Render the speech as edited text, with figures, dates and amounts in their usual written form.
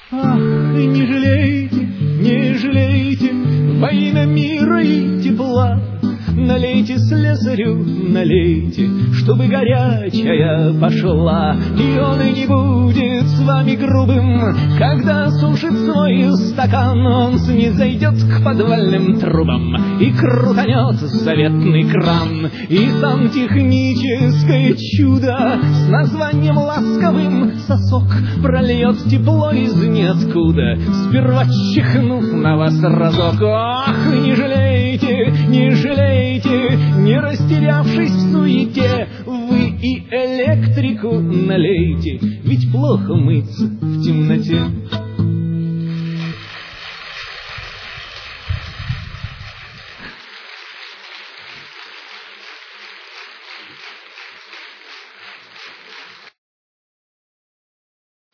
Ах, не жалейте, не жалейте, во имя мира и тепла. Налейте слесарю, налейте, чтобы горячая пошла. И он и не будет с вами грубым, когда сушит свой стакан. Он снизойдет к подвальным трубам и крутанет заветный кран. И сантехническое чудо с названием ласковым сосок прольет тепло из ниоткуда, сперва чихнув на вас разок. Ах, не жалейте, не жалейте, не растерявшись в суете, вы и электрику налейте, ведь плохо мыться в темноте.